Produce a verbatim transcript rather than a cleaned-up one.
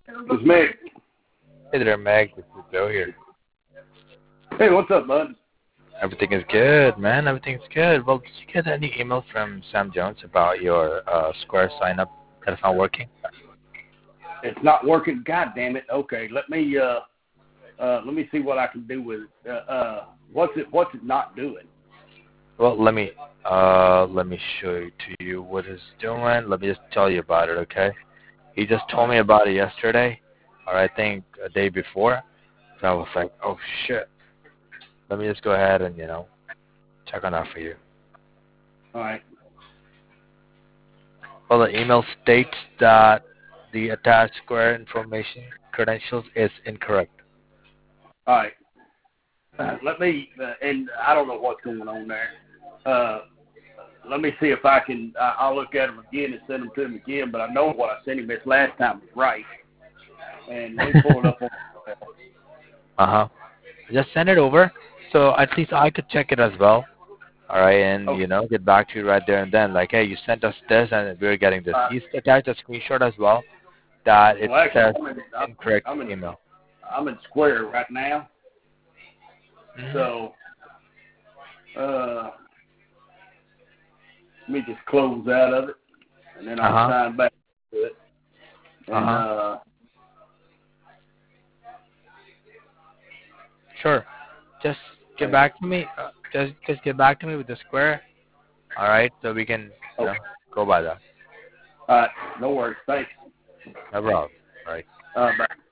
It's Meg. Hey there, Meg. This is Joe here. Hey, what's up, bud? Everything is good, man. Everything's good. Well, did you get any email from Sam Jones about your uh, Square sign-up that's not working? It's not working. God damn it. Okay, let me uh, uh, let me see what I can do with it. Uh, uh, what's it? What's it not doing? Well, let me uh, let me show you to you what it's doing. Let me just tell you about it, okay? He just told me about it yesterday, or I think a day before. So I was like, oh shit. Let me just go ahead and you know check on that for you. All right. Well, the email states that the attached Square information credentials is incorrect. All right. Uh, let me, uh, and I don't know what's going on there. Uh, let me see if I can. Uh, I'll look at them again and send them to him again. But I know what I sent him this last time was right. And let me pull it up on. Uh huh. Just send it over, so at least I could check it as well. All right, and Okay. you know, get back to you right there and then. Like, hey, you sent us this, and we're getting this. Uh, He's attached a screenshot as well that it well, actually, says I'm in, I'm, incorrect I'm in, email. I'm in Square right now. Mm-hmm. So, uh, let me just close out of it, and then Uh I'll huh. sign back to it. Uh And huh. uh, Sure. Just get back to me. Uh, just just get back to me with the Square. All right, so we can you know okay. go by that. All right, no worries. Thanks. No problem. All right. Uh, bye.